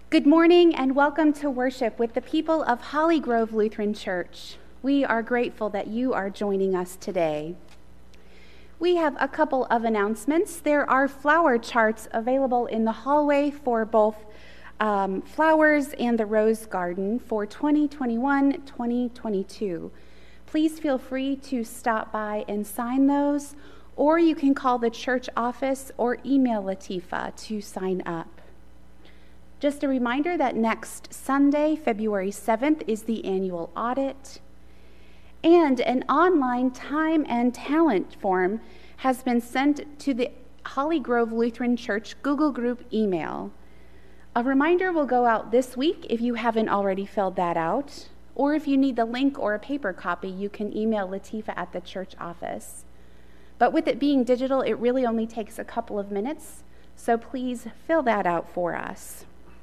Good morning and welcome to worship with the people of Holly Grove Lutheran Church. We are grateful that you are joining us today. We have a couple of announcements. There are flower charts available in the hallway for both flowers and the rose garden for 2021-2022. Please feel free to stop by and sign those, or you can call the church office or email Latifa to sign up. Just a reminder that next Sunday, February 7th, is the annual audit, and an online time and talent form has been sent to the Holly Grove Lutheran Church Google Group email. A reminder will go out this week if you haven't already filled that out, or if you need the link or a paper copy, you can email Latifa at the church office. But with it being digital, it really only takes a couple of minutes, so please fill that out for us.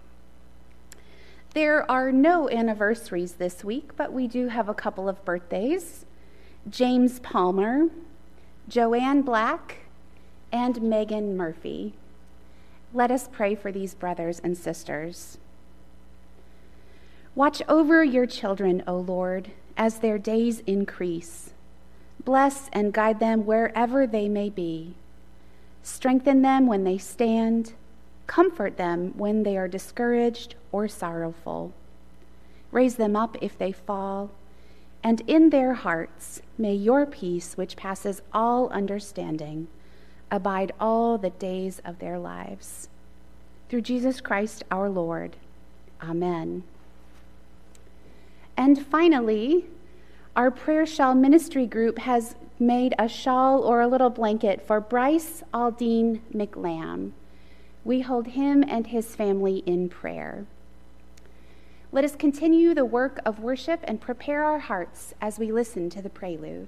There are no anniversaries this week, but we do have a couple of birthdays. James Palmer, Joanne Black, and Megan Murphy. Let us pray for these brothers and sisters. Watch over your children, O Lord, as their days increase. Bless and guide them wherever they may be. Strengthen them when they stand. Comfort them when they are discouraged or sorrowful. Raise them up if they fall, and in their hearts may your peace, which passes all understanding, abide all the days of their lives. Through Jesus Christ our Lord. Amen. And finally, our Prayer Shawl Ministry Group has made a shawl or a little blanket for Bryce Aldine McLam. We hold him and his family in prayer. Let us continue the work of worship and prepare our hearts as we listen to the prelude.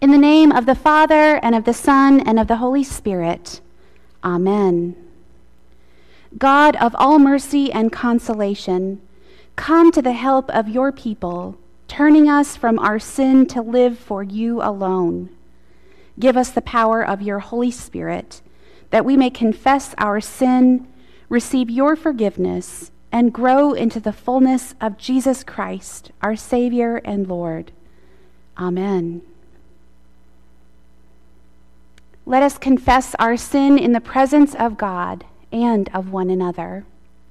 In the name of the Father, and of the Son, and of the Holy Spirit. Amen. God of all mercy and consolation, come to the help of your people, turning us from our sin to live for you alone. Give us the power of your Holy Spirit, that we may confess our sin, receive your forgiveness, and grow into the fullness of Jesus Christ, our Savior and Lord. Amen. Let us confess our sin in the presence of God and of one another.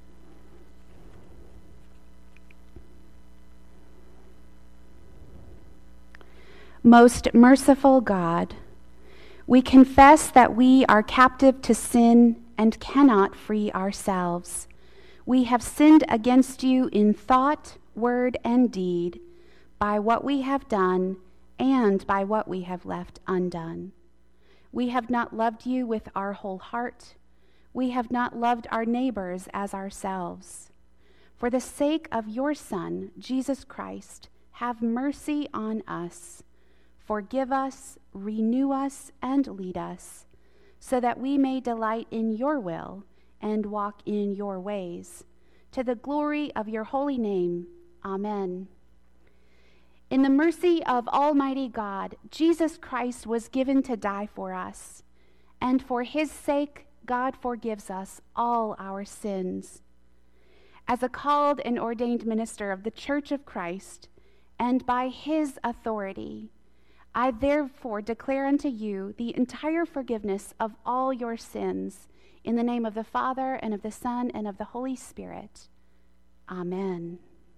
Most merciful God, we confess that we are captive to sin and cannot free ourselves. We have sinned against you in thought, word, and deed, by what we have done and by what we have left undone. We have not loved you with our whole heart. We have not loved our neighbors as ourselves. For the sake of your Son, Jesus Christ, have mercy on us. Forgive us, renew us, and lead us, so that we may delight in your will and walk in your ways. To the glory of your holy name. Amen. In the mercy of Almighty God, Jesus Christ was given to die for us, and for his sake, God forgives us all our sins. As a called and ordained minister of the Church of Christ, and by his authority, I therefore declare unto you the entire forgiveness of all your sins, in the name of the Father, and of the Son, and of the Holy Spirit. Amen.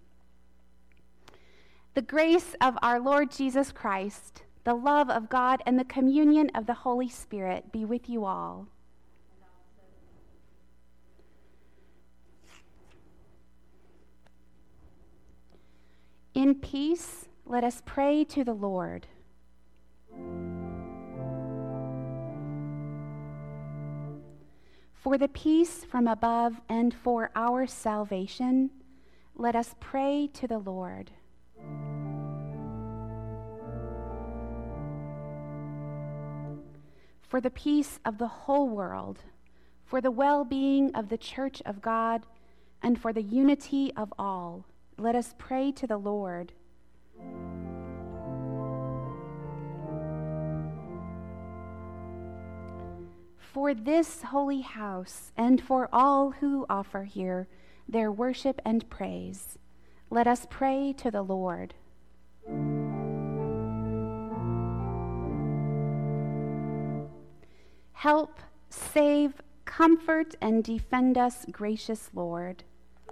The grace of our Lord Jesus Christ, the love of God, and the communion of the Holy Spirit be with you all. In peace, let us pray to the Lord. For the peace from above and for our salvation, let us pray to the Lord. For the peace of the whole world, for the well-being of the Church of God, and for the unity of all, let us pray to the Lord. For this holy house, and for all who offer here their worship and praise, let us pray to the Lord. Help, save, comfort, and defend us, gracious Lord.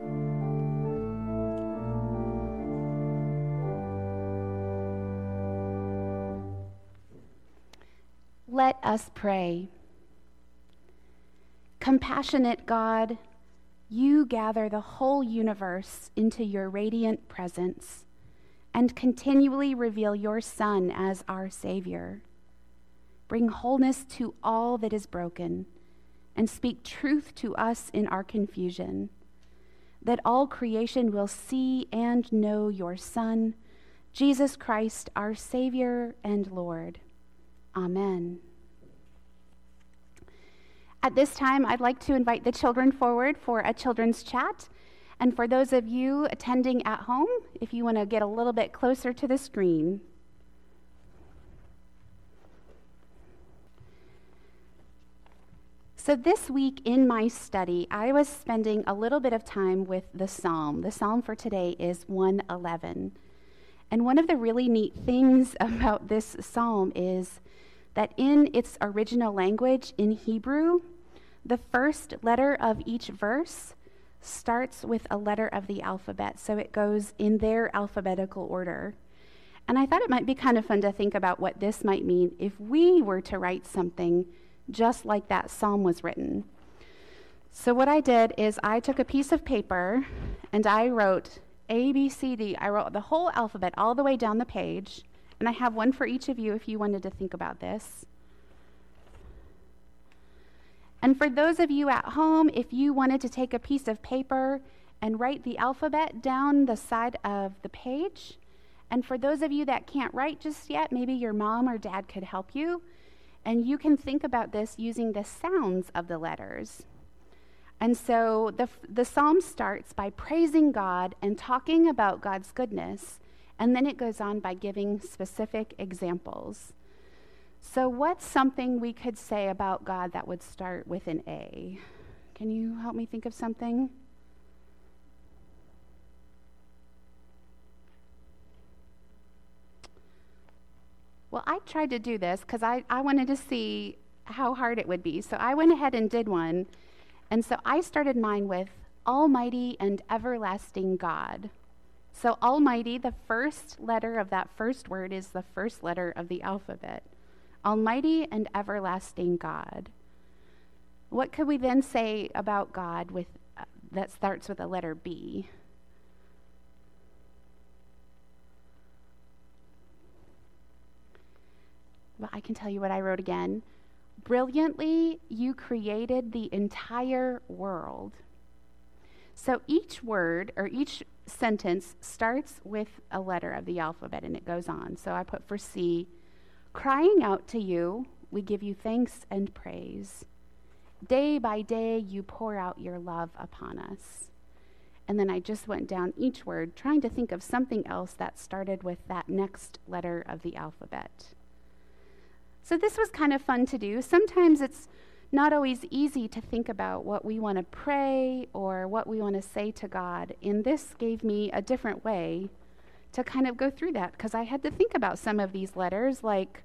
Let us pray. Compassionate God, you gather the whole universe into your radiant presence and continually reveal your Son as our Savior. Bring wholeness to all that is broken and speak truth to us in our confusion, that all creation will see and know your Son, Jesus Christ, our Savior and Lord. Amen. At this time, I'd like to invite the children forward for a children's chat. And for those of you attending at home, if you want to get a little bit closer to the screen. So this week in my study, I was spending a little bit of time with the psalm. The psalm for today is 111. And one of the really neat things about this psalm is that in its original language, in Hebrew, the first letter of each verse starts with a letter of the alphabet. So it goes in their alphabetical order. And I thought it might be kind of fun to think about what this might mean if we were to write something just like that psalm was written. So what I did is I took a piece of paper and I wrote A, B, C, D. I wrote the whole alphabet all the way down the page. And I have one for each of you if you wanted to think about this. And for those of you at home, if you wanted to take a piece of paper and write the alphabet down the side of the page, And for those of you that can't write just yet, maybe your mom or dad could help you. And you can think about this using the sounds of the letters. And so the psalm starts by praising God and talking about God's goodness, and then it goes on by giving specific examples. So what's something we could say about God that would start with an A? Can you help me think of something? Well, I tried to do this because I wanted to see how hard it would be. So I went ahead and did one. And so I started mine with Almighty and Everlasting God. So Almighty, the first letter of that first word is the first letter of the alphabet. Almighty and Everlasting God. What could we then say about God with that starts with a letter B? Well, I can tell you what I wrote again. Brilliantly, you created the entire world. So each word or each sentence starts with a letter of the alphabet and it goes on. So I put for C, crying out to you, we give you thanks and praise. Day by day, you pour out your love upon us. And then I just went down each word, trying to think of something else that started with that next letter of the alphabet. So this was kind of fun to do. Sometimes it's not always easy to think about what we want to pray or what we want to say to God. And this gave me a different way to kind of go through that, because I had to think about some of these letters, like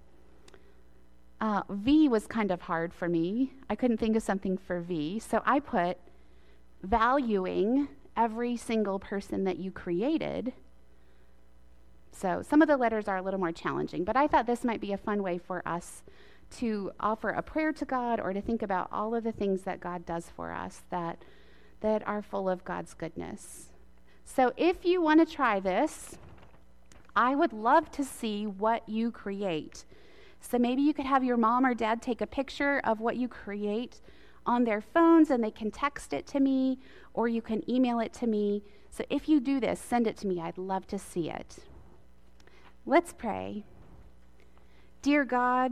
V was kind of hard for me. I couldn't think of something for V. So I put valuing every single person that you created. So some of the letters are a little more challenging, but I thought this might be a fun way for us to offer a prayer to God or to think about all of the things that God does for us that are full of God's goodness. So if you want to try this, I would love to see what you create. So maybe you could have your mom or dad take a picture of what you create on their phones and they can text it to me, or you can email it to me. So if you do this, send it to me. I'd love to see it. Let's pray. Dear God,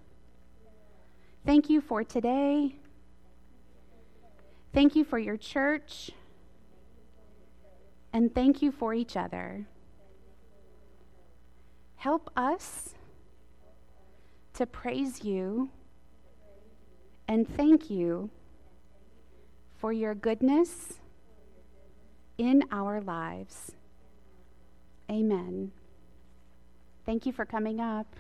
thank you for today. Thank you for your church. And thank you for each other. Help us to praise you and thank you for your goodness in our lives. Amen. Thank you for coming up.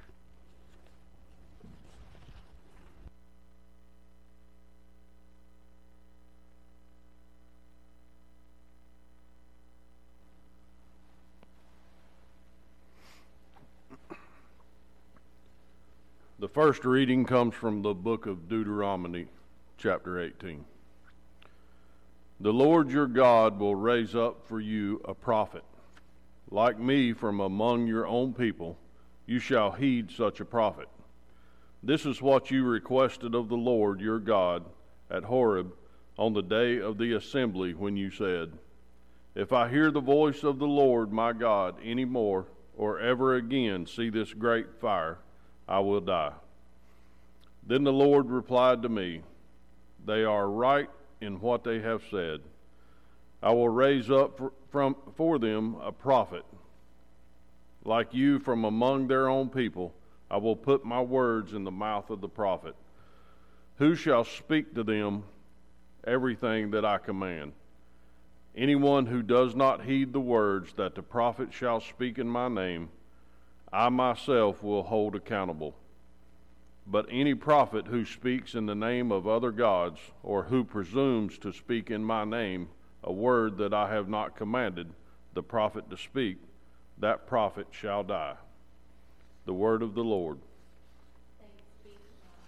The first reading comes from the book of Deuteronomy, chapter 18. The Lord your God will raise up for you a prophet, like me from among your own people. You shall heed such a prophet. This is what you requested of the Lord your God at Horeb on the day of the assembly, when you said, if I hear the voice of the Lord my God any more, or ever again see this great fire, I will die. Then the Lord replied to me, they are right in what they have said. I will raise up for them a prophet, like you from among their own people. I will put my words in the mouth of the prophet, who shall speak to them everything that I command. Anyone who does not heed the words that the prophet shall speak in my name, I myself will hold accountable. But any prophet who speaks in the name of other gods, or who presumes to speak in my name a word that I have not commanded the prophet to speak, that prophet shall die. The word of the Lord. Thanks be to God.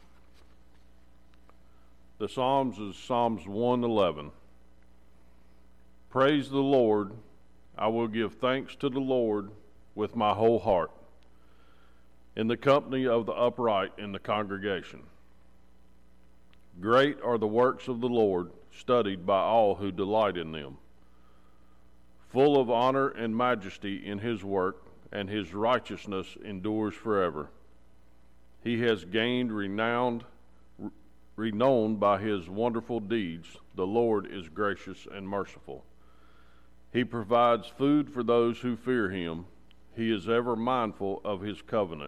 The Psalms is Psalms 111. Praise the Lord. I will give thanks to the Lord with my whole heart, in the company of the upright in the congregation. Great are the works of the Lord, studied by all who delight in them. Full of honor and majesty in his work, and his righteousness endures forever. He has gained renowned by his wonderful deeds. The Lord is gracious and merciful. He provides food for those who fear him. He is ever mindful of his covenant.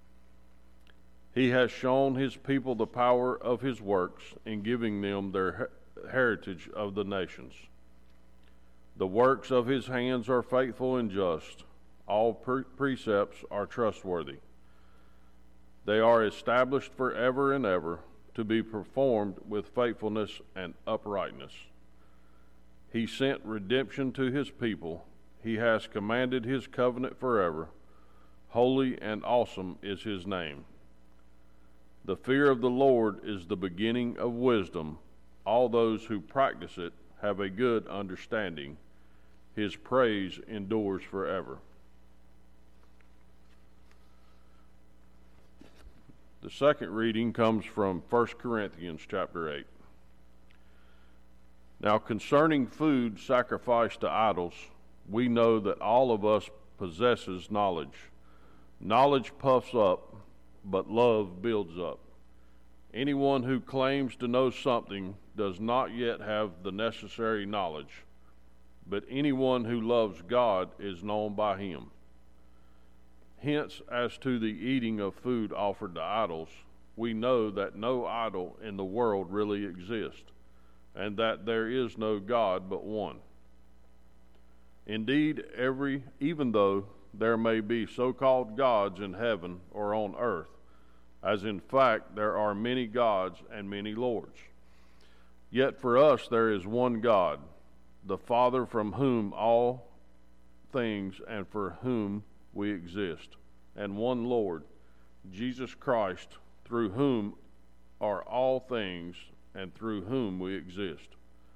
He has shown his people the power of his works in giving them their heritage of the nations. The works of his hands are faithful and just. All precepts are trustworthy. They are established forever and ever, to be performed with faithfulness and uprightness. He sent redemption to his people. He has commanded his covenant forever. Holy and awesome is his name. The fear of the Lord is the beginning of wisdom. All those who practice it have a good understanding. His praise endures forever. The second reading comes from 1 Corinthians chapter 8. Now concerning food sacrificed to idols, we know that all of us possesses knowledge. Knowledge puffs up, but love builds up. Anyone who claims to know something does not yet have the necessary knowledge, but anyone who loves God is known by him. Hence, as to the eating of food offered to idols, we know that no idol in the world really exists, and that there is no God but one. Indeed, even though there may be so-called gods in heaven or on earth, as in fact there are many gods and many lords, yet for us there is one God, the Father, from whom all things and for whom we exist, and one Lord, Jesus Christ, through whom are all things and through whom we exist.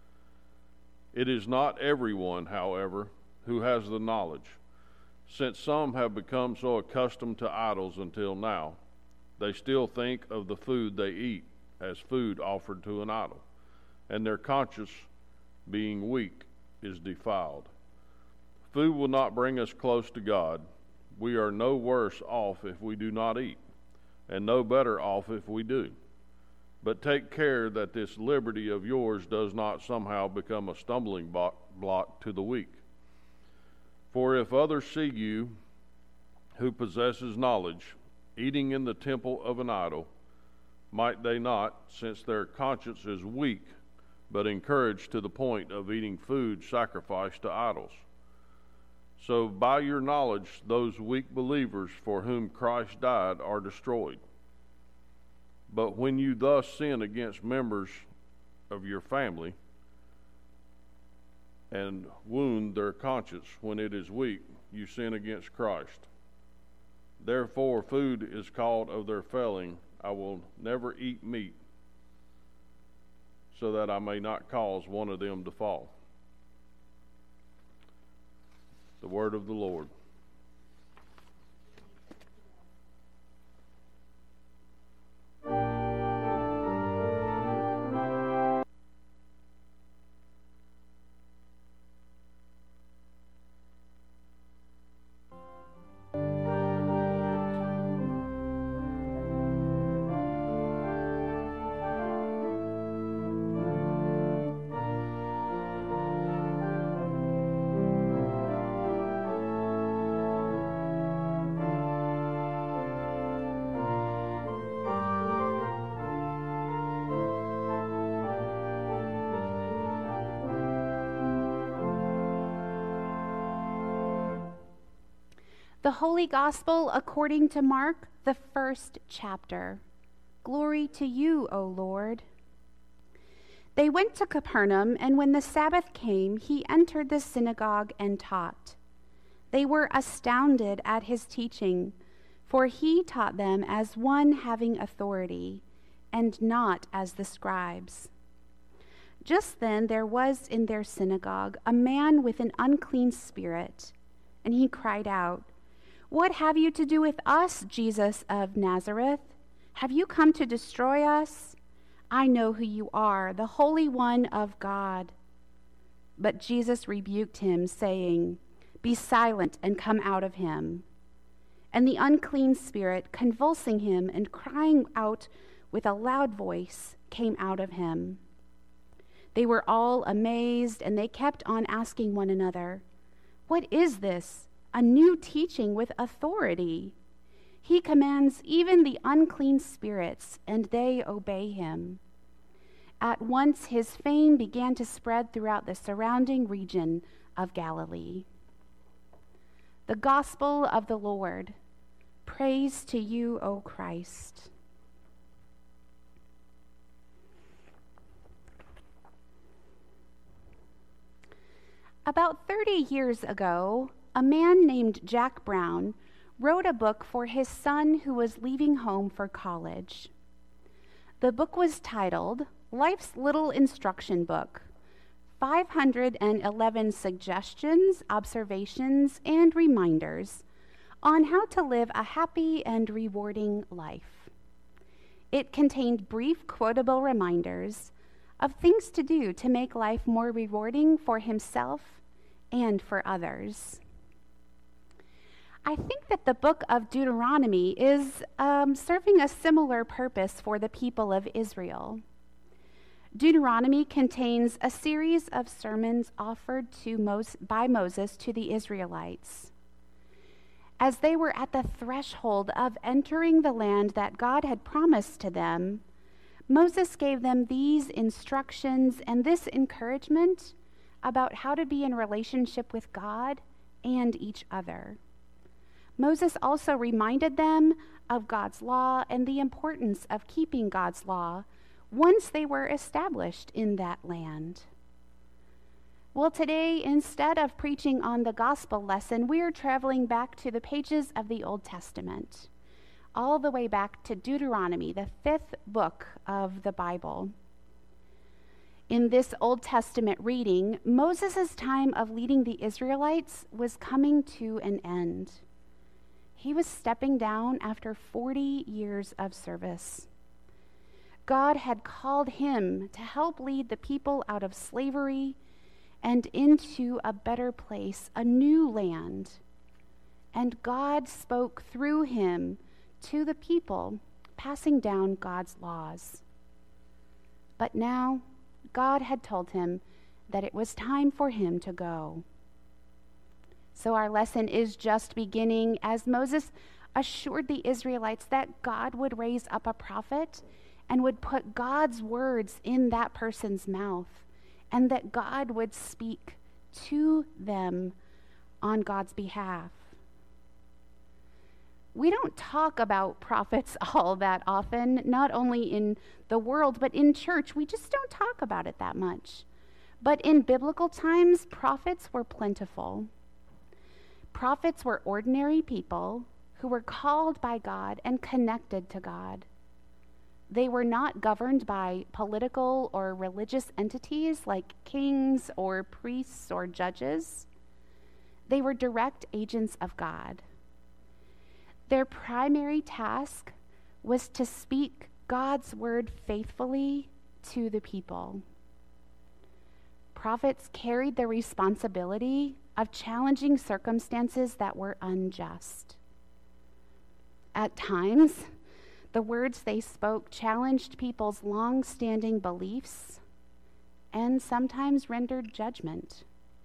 It is not everyone, however, who has the knowledge, since some have become so accustomed to idols until now, they still think of the food they eat as food offered to an idol, and their conscience, being weak, is defiled. Food will not bring us close to God. We are no worse off if we do not eat, and no better off if we do. But take care that this liberty of yours does not somehow become a stumbling block to the weak. For if others see you, who possesses knowledge, eating in the temple of an idol, might they not, since their conscience is weak, but encouraged to the point of eating food sacrificed to idols? So by your knowledge, those weak believers for whom Christ died are destroyed. But when you thus sin against members of your family and wound their conscience when it is weak, you sin against Christ. Therefore food is called of their failing. I will never eat meat, so that I may not cause one of them to fall. The word of the Lord. The Holy Gospel according to Mark, the 1st chapter. Glory to you, O Lord. They went to Capernaum, and when the Sabbath came, he entered the synagogue and taught. They were astounded at his teaching, for he taught them as one having authority, and not as the scribes. Just then there was in their synagogue a man with an unclean spirit, and he cried out, "What have you to do with us, Jesus of Nazareth? Have you come to destroy us? I know who you are, the Holy One of God." But Jesus rebuked him, saying, "Be silent and come out of him." And the unclean spirit, convulsing him and crying out with a loud voice, came out of him. They were all amazed, and they kept on asking one another, "What is this? A new teaching with authority. He commands even the unclean spirits, and they obey him." At once his fame began to spread throughout the surrounding region of Galilee. The Gospel of the Lord. Praise to you, O Christ. About 30 years ago, a man named Jack Brown wrote a book for his son who was leaving home for college. The book was titled Life's Little Instruction Book, 511 Suggestions, Observations, and Reminders on how to live a happy and rewarding life. It contained brief quotable reminders of things to do to make life more rewarding for himself and for others. I think that the book of Deuteronomy is serving a similar purpose for the people of Israel. Deuteronomy contains a series of sermons offered by Moses to the Israelites. As they were at the threshold of entering the land that God had promised to them, Moses gave them these instructions and this encouragement about how to be in relationship with God and each other. Moses also reminded them of God's law and the importance of keeping God's law once they were established in that land. Well, today, instead of preaching on the gospel lesson, we are traveling back to the pages of the Old Testament, all the way back to Deuteronomy, the 5th book of the Bible. In this Old Testament reading, Moses' time of leading the Israelites was coming to an end. He was stepping down after 40 years of service. God had called him to help lead the people out of slavery and into a better place, a new land. And God spoke through him to the people, passing down God's laws. But now, God had told him that it was time for him to go. So our lesson is just beginning as Moses assured the Israelites that God would raise up a prophet and would put God's words in that person's mouth, and that God would speak to them on God's behalf. We don't talk about prophets all that often, not only in the world, but in church. We just don't talk about it that much. But in biblical times, prophets were plentiful. Prophets were ordinary people who were called by God and connected to God. They were not governed by political or religious entities like kings or priests or judges. They were direct agents of God. Their primary task was to speak God's word faithfully to the people. Prophets carried the responsibility of challenging circumstances that were unjust. At times, the words they spoke challenged people's long-standing beliefs and sometimes rendered judgment.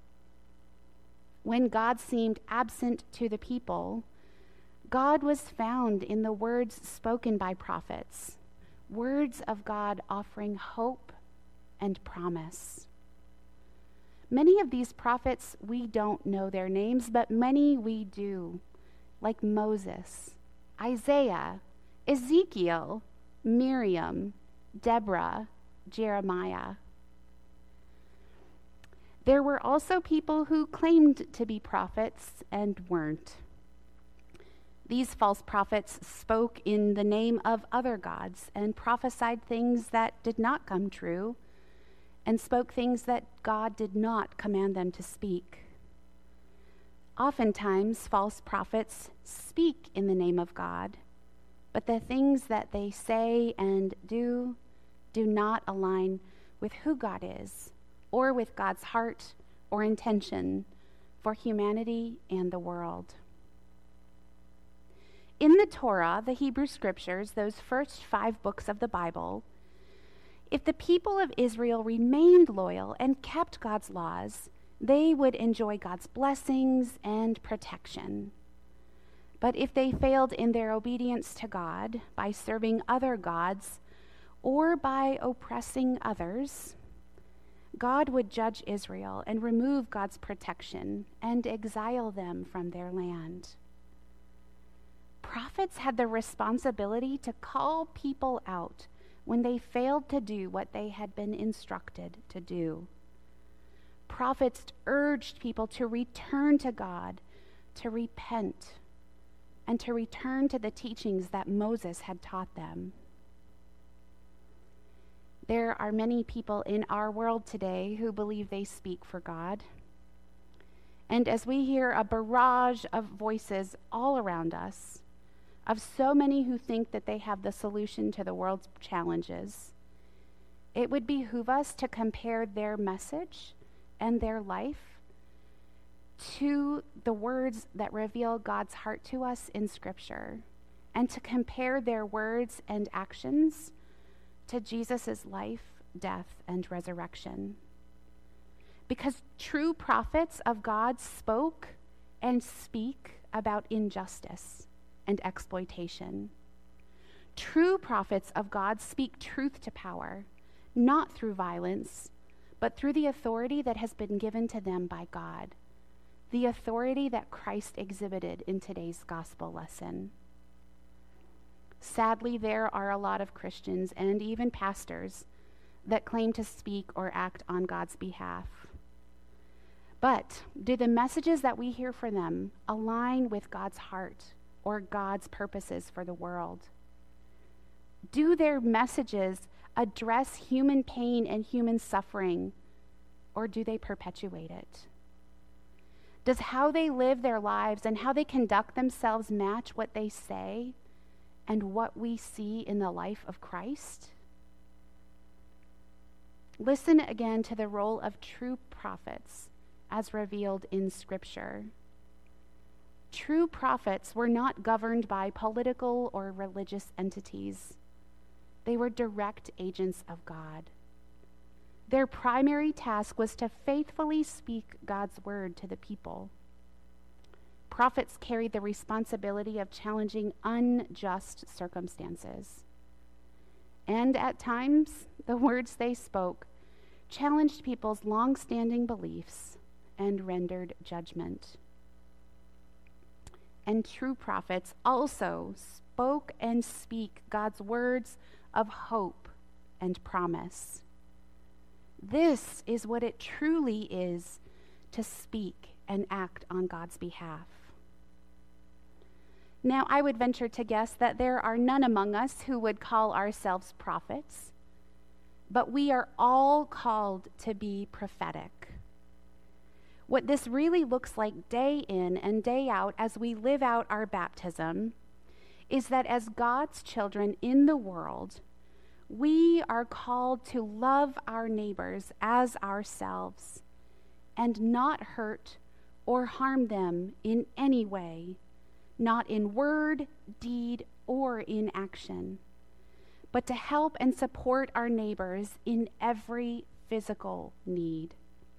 When God seemed absent to the people, God was found in the words spoken by prophets, words of God offering hope and promise. Many of these prophets, we don't know their names, but many we do, like Moses, Isaiah, Ezekiel, Miriam, Deborah, Jeremiah. There were also people who claimed to be prophets and weren't. These false prophets spoke in the name of other gods and prophesied things that did not come true and spoke things that God did not command them to speak. Oftentimes, false prophets speak in the name of God, but the things that they say and do not align with who God is or with God's heart or intention for humanity and the world. in the Torah, the Hebrew Scriptures, those first 5 books of the Bible, if the people of Israel remained loyal and kept God's laws, they would enjoy God's blessings and protection. But if they failed in their obedience to God by serving other gods or by oppressing others, God would judge Israel and remove God's protection and exile them from their land. Prophets had the responsibility to call people out when they failed to do what they had been instructed to do. Prophets urged people to return to God, to repent, and to return to the teachings that Moses had taught them. There are many people in our world today who believe they speak for God. And as we hear a barrage of voices all around us, of so many who think that they have the solution to the world's challenges, it would behoove us to compare their message and their life to the words that reveal God's heart to us in Scripture, and to compare their words and actions to Jesus' life, death, and resurrection. Because true prophets of God spoke and speak about injustice and exploitation. True prophets of God speak truth to power, not through violence, but through the authority that has been given to them by God, the authority that Christ exhibited in today's gospel lesson. Sadly, there are a lot of Christians and even pastors that claim to speak or act on God's behalf. But do the messages that we hear from them align with God's heart or God's purposes for the world? Do their messages address human pain and human suffering, or do they perpetuate it? Does how they live their lives and how they conduct themselves match what they say and what we see in the life of Christ? Listen again to the role of true prophets as revealed in Scripture. True prophets were not governed by political or religious entities. They were direct agents of God. Their primary task was to faithfully speak God's word to the people. Prophets carried the responsibility of challenging unjust circumstances. And at times, the words they spoke challenged people's long-standing beliefs and rendered judgment. And true prophets also spoke and speak God's words of hope and promise. This is what it truly is to speak and act on God's behalf. Now, I would venture to guess that there are none among us who would call ourselves prophets, but we are all called to be prophetic. What this really looks like day in and day out as we live out our baptism is that as God's children in the world, we are called to love our neighbors as ourselves and not hurt or harm them in any way, not in word, deed, or in action, but to help and support our neighbors in every physical need.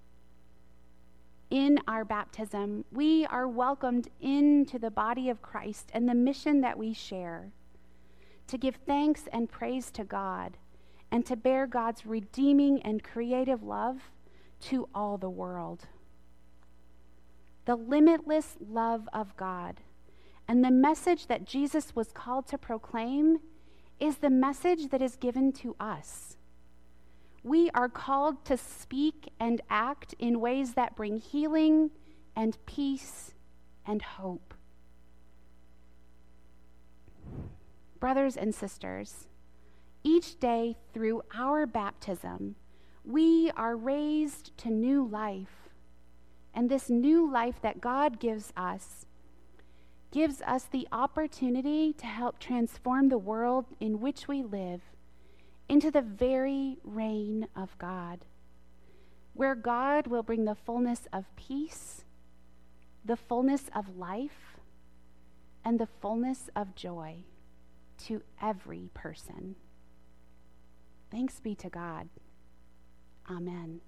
In our baptism, we are welcomed into the body of Christ and the mission that we share, to give thanks and praise to God, and to bear God's redeeming and creative love to all the world. The limitless love of God and the message that Jesus was called to proclaim is the message that is given to us. We are called to speak and act in ways that bring healing and peace and hope. Brothers and sisters, each day through our baptism, we are raised to new life. And this new life that God gives us the opportunity to help transform the world in which we live into the very reign of God, where God will bring the fullness of peace, the fullness of life, and the fullness of joy to every person. Thanks be to God. Amen.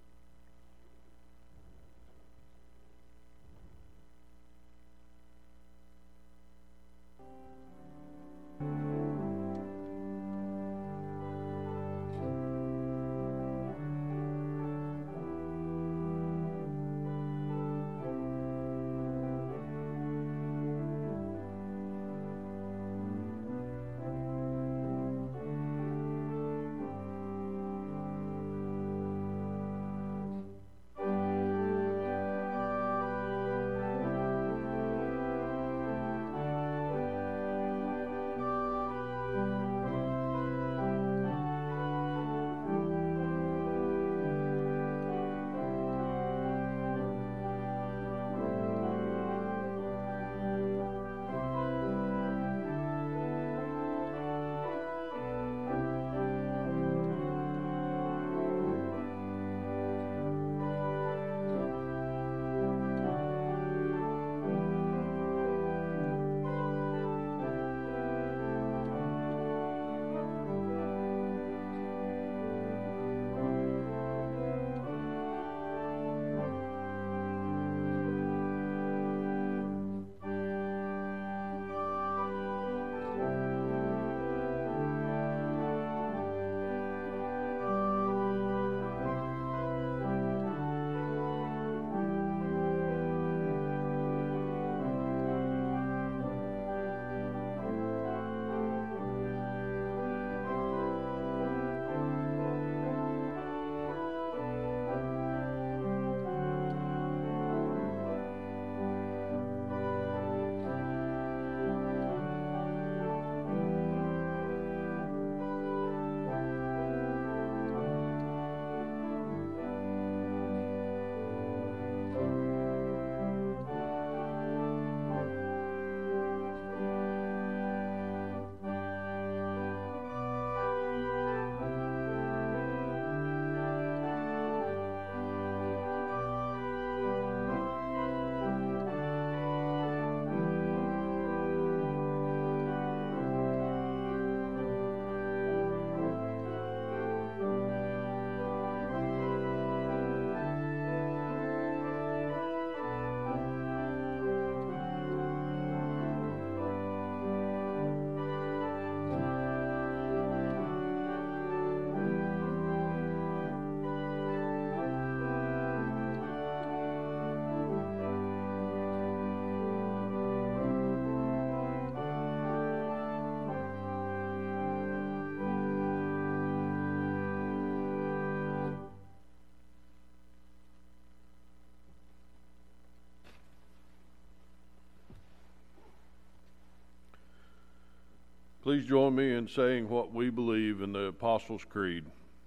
Please join me in saying what we believe in the Apostles' Creed.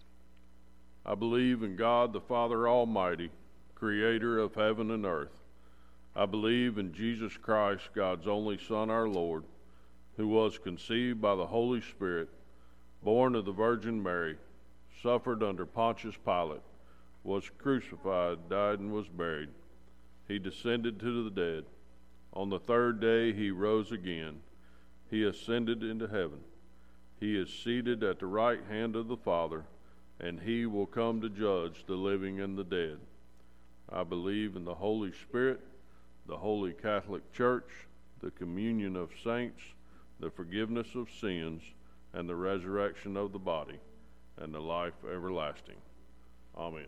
I believe in God the Father Almighty, creator of heaven and earth. I believe in Jesus Christ, God's only Son, our Lord, who was conceived by the Holy Spirit, born of the Virgin Mary, suffered under Pontius Pilate, was crucified, died, and was buried. He descended to the dead. On the third day he rose again. He ascended into heaven. He is seated at the right hand of the Father, and he will come to judge the living and the dead. I believe in the Holy Spirit, the Holy Catholic Church, the communion of saints, the forgiveness of sins, and the resurrection of the body, and the life everlasting. Amen.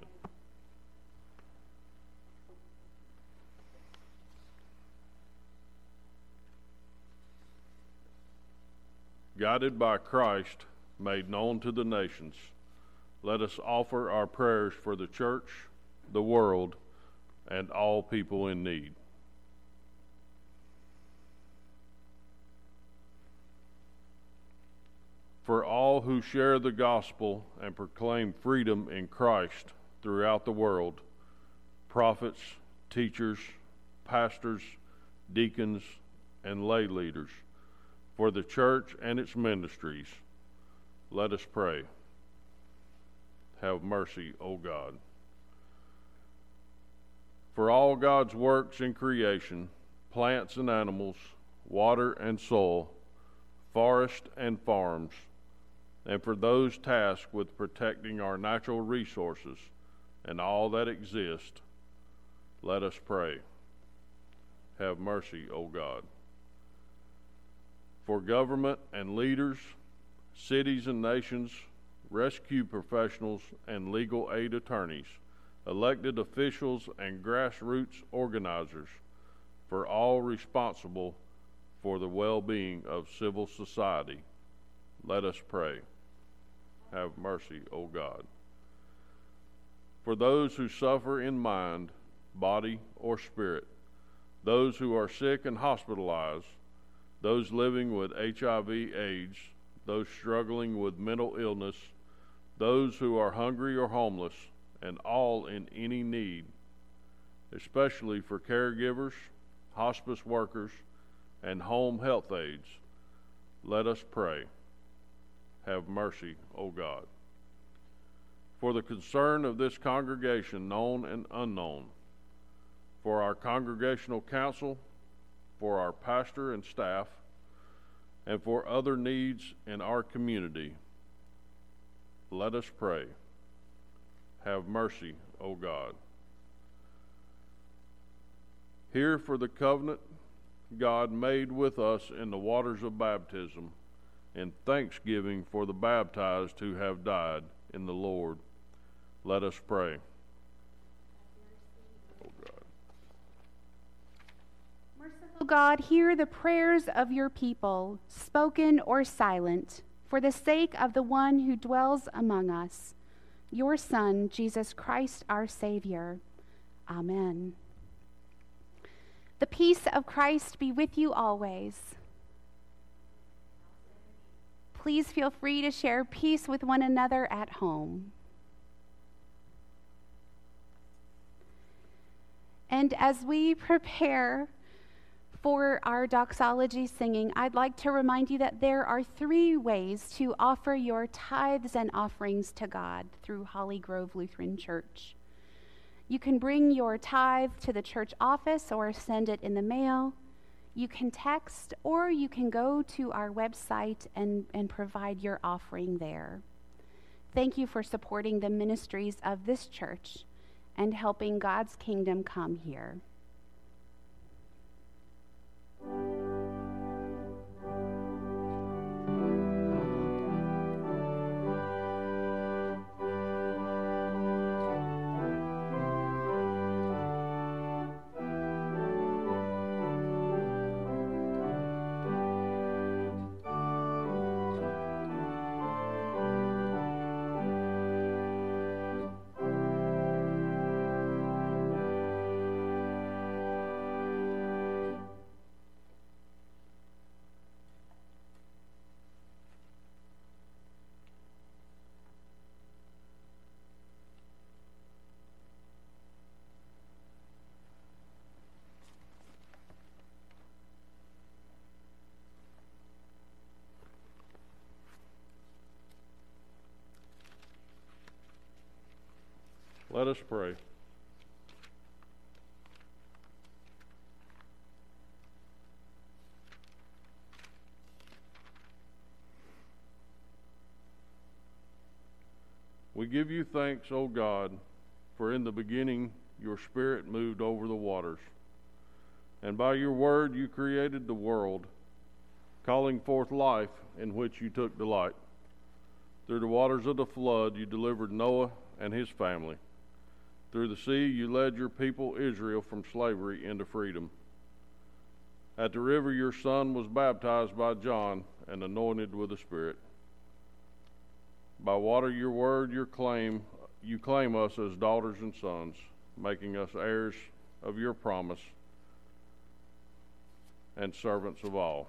Guided by Christ, made known to the nations, let us offer our prayers for the church, the world, and all people in need. For all who share the gospel and proclaim freedom in Christ throughout the world, prophets, teachers, pastors, deacons, and lay leaders, for the church and its ministries, let us pray. Have mercy, O God. For all God's works in creation, plants and animals, water and soil, forest and farms, and for those tasked with protecting our natural resources and all that exists, let us pray. Have mercy, O God. For government and leaders, cities and nations, rescue professionals and legal aid attorneys, elected officials and grassroots organizers, for all responsible for the well-being of civil society, let us pray. Have mercy, O God. For those who suffer in mind, body, or spirit, those who are sick and hospitalized, those living with HIV/AIDS, those struggling with mental illness, those who are hungry or homeless, and all in any need, especially for caregivers, hospice workers, and home health aides, let us pray. Have mercy, O God. For the concern of this congregation, known and unknown, for our congregational council, for our pastor and staff, and for other needs in our community, let us pray. Have mercy, O God. Here for the covenant God made with us in the waters of baptism, in thanksgiving for the baptized who have died in the Lord, let us pray. Oh God. Merciful God, hear the prayers of your people, spoken or silent, for the sake of the one who dwells among us, your Son, Jesus Christ, our Savior. Amen. The peace of Christ be with you always. Please feel free to share peace with one another at home. And as we prepare for our doxology singing, I'd like to remind you that there are 3 ways to offer your tithes and offerings to God through Holly Grove Lutheran Church. You can bring your tithe to the church office or send it in the mail. You can text, or you can go to our website and provide your offering there. Thank you for supporting the ministries of this church and helping God's kingdom come here. Let us pray. We give you thanks, O God, for in the beginning your Spirit moved over the waters, and by your word you created the world, calling forth life in which you took delight. Through the waters of the flood you delivered Noah and his family. Through the sea you led your people Israel from slavery into freedom. At the river your Son was baptized by John and anointed with the Spirit. By water your word you claim us as daughters and sons, making us heirs of your promise and servants of all.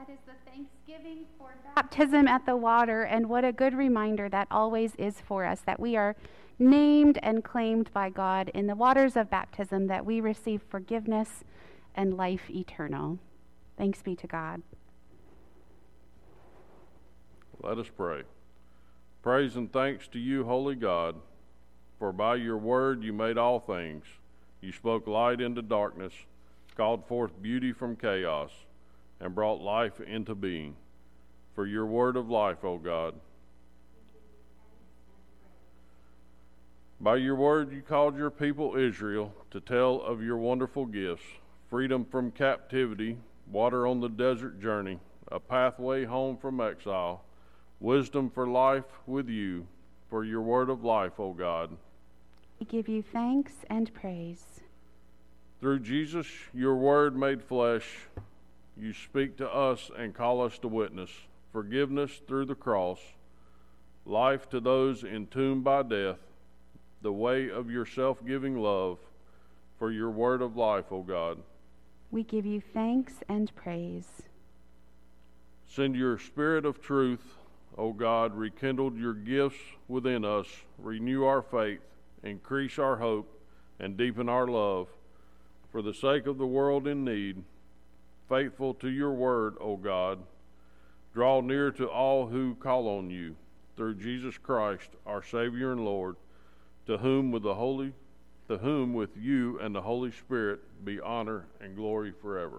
That is the thanksgiving for baptism at the water, and what a good reminder that always is for us, that we are named and claimed by God in the waters of baptism, that we receive forgiveness and life eternal. Thanks be to God. Let us pray. Praise and thanks to you, holy God, for by your word you made all things. You spoke light into darkness, called forth beauty from chaos, and brought life into being. For your word of life, O God. By your word you called your people Israel to tell of your wonderful gifts, freedom from captivity, water on the desert journey, a pathway home from exile, wisdom for life with you, for your word of life, O God. We give you thanks and praise. Through Jesus, your word made flesh, you speak to us and call us to witness forgiveness through the cross, life to those entombed by death, the way of your self-giving love, for your word of life, O God. We give you thanks and praise. Send your spirit of truth, O God, rekindle your gifts within us, renew our faith, increase our hope, and deepen our love. For the sake of the world in need, faithful to your word, O God, draw near to all who call on you, through Jesus Christ, our Savior and Lord, to whom with you and the Holy Spirit be honor and glory forever.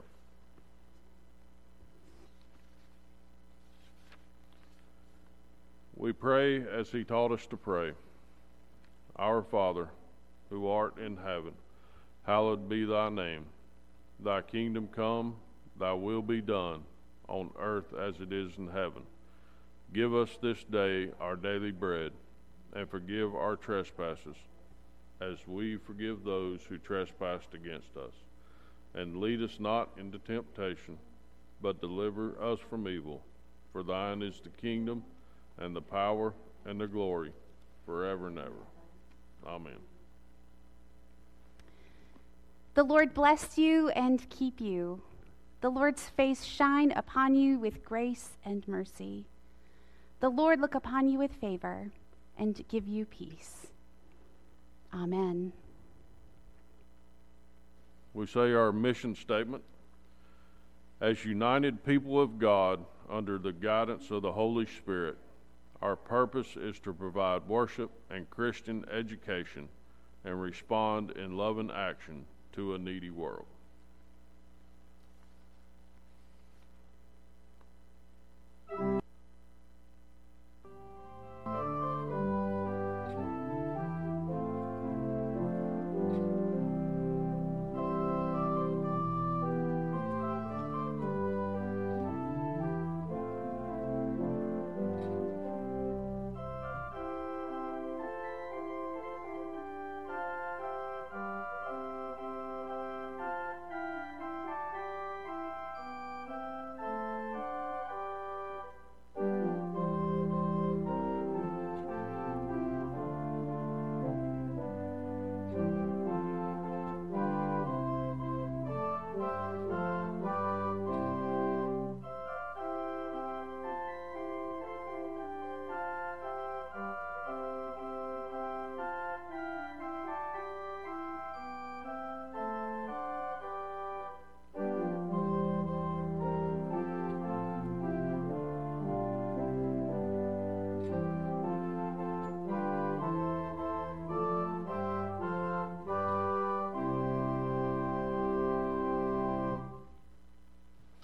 We pray as he taught us to pray. Our Father, who art in heaven, hallowed be thy name. Thy kingdom come, thy will be done, on earth as it is in heaven. Give us this day our daily bread, and forgive our trespasses, as we forgive those who trespass against us. And lead us not into temptation, but deliver us from evil. For thine is the kingdom, and the power, and the glory, forever and ever. Amen. The Lord bless you and keep you. The Lord's face shine upon you with grace and mercy. The Lord look upon you with favor and give you peace. Amen. We say our mission statement. As united people of God under the guidance of the Holy Spirit, our purpose is to provide worship and Christian education and respond in love and action to a needy world.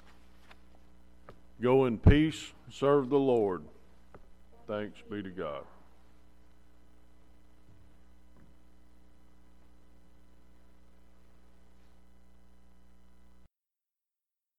Go in peace, serve the Lord. Thanks be to God.